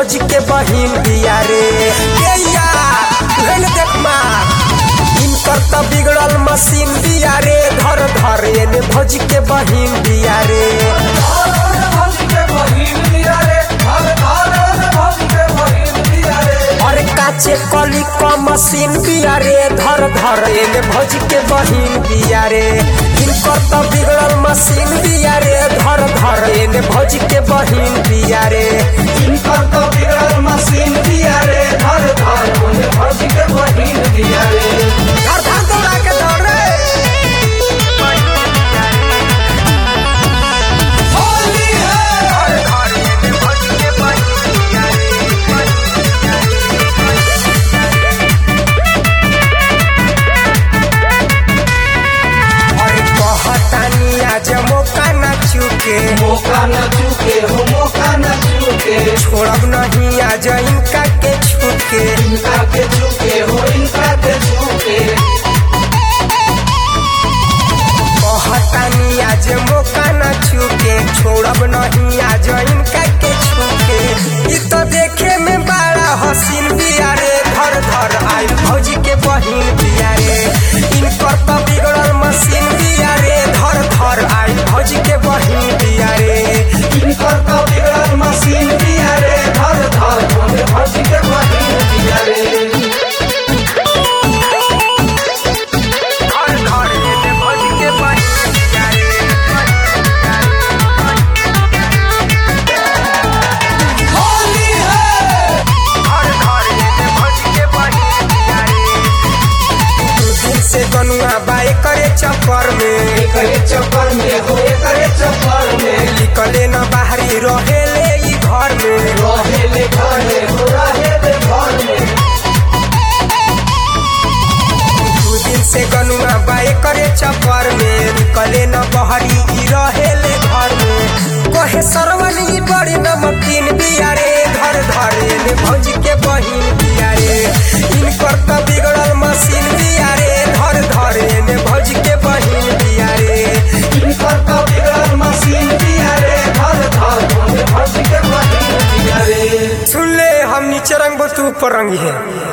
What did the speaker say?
भौजी के बहिन बिया रे देख मार इनकर त बिगड़ल मशीन बिया रे धर धर एने भौजी के बहिन बिया रे अरे काचे कली क मशीन बिया रे धर धर एने भौजी के बहिन बिया रे इनकर त बिगड़ल मशीन बिया रे धर धर एने भौजी के बहिन बिया रे इनकर तो बिगड़ल मशीन बिया रे धर धर ओने भौजी के बहिन बिया रे धर धर दौड़ा के धर रे होली है धर धर एने भौजी के बहिन बिया रे अरे कहतानी आज मौका न चुके मौका न चूके हो मौका न चूके छोड़ब नहीं आज इनका के छूके इनका के चूके हो इनका के चूके कहतानी आज मौका न चुके छोड़ब नहीं आज इनका के छूके इ तो देखे में बड़ा हसीन बिया रे धर धर आई भौजी के बहिन बिया रे इनकर तो बिगड़ल मशीन बिया रे धर धर आई भौजी के बहिन बिया रे इनकर तो बिगड़ल मशीन बिया रे धर धर ओने भौजी के बहिन बिया रे धर धर एने भौजी के बहिन बिया रे होली है धर धर एने भौजी के बहिन बिया रे दू दिन से गनुआ बाए करे चक्कर में एकरे चक्कर में हो एकरे चक्कर में निकले न बाहरी रहेले ई घर में रहेले घरे हो रहेले घर में दू दिन से गनुआ बाए करे चक्कर में निकले न बाहरी ई रहेले घर में कहे सरवन ई बड़ी नमकीन बिया रे धर धर एने भौजी के बहिन बिया रे इनकर त बिगड़ल मशीन बिया रे धर धर एने भौजी के बहिन बिया रे इनकर तो बिगड़ल मशीन बिया रे धर धर ओने भौजी के बहिन बिया रे सुन ले हम नीचे रंग तू ऊपर रंगी है।